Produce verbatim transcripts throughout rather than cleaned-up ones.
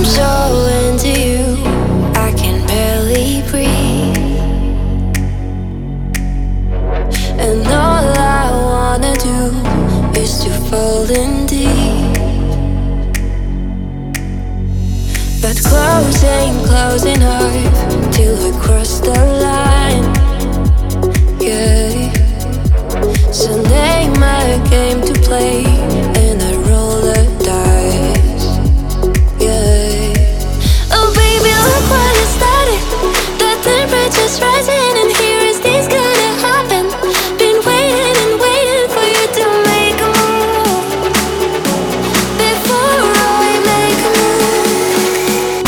so into you, I can barely breathe. And all I wanna do is to fall in deep. But closing, closing hard till we cross the line. Yeah. So name a game to play and I roll the dice. Yeah. Oh baby, look what it started. The temperature's rising and here is this gonna happen. Been waiting and waiting for you to make a move before we make a move.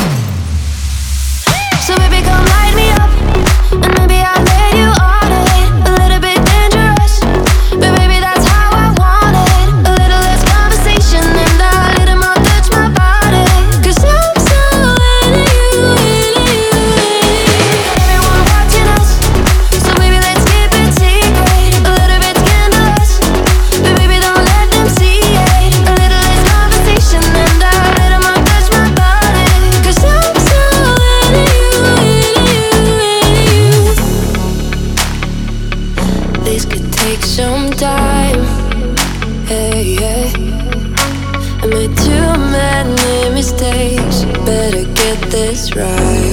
So baby, come light me up and maybe I'll let you on it. A little bit dangerous, but baby that's how I want it. A little less conversation and a little more touch my body. Cause I'm so into you, into you, into you. Everyone watching us, so baby let's keep it secret. A little bit scandalous, but baby don't let them see it. A little less conversation and a little more touch my body. Cause I'm so into you, into you, into you. This could take some time. Hey, yeah. I made too many mistakes. Better get this right.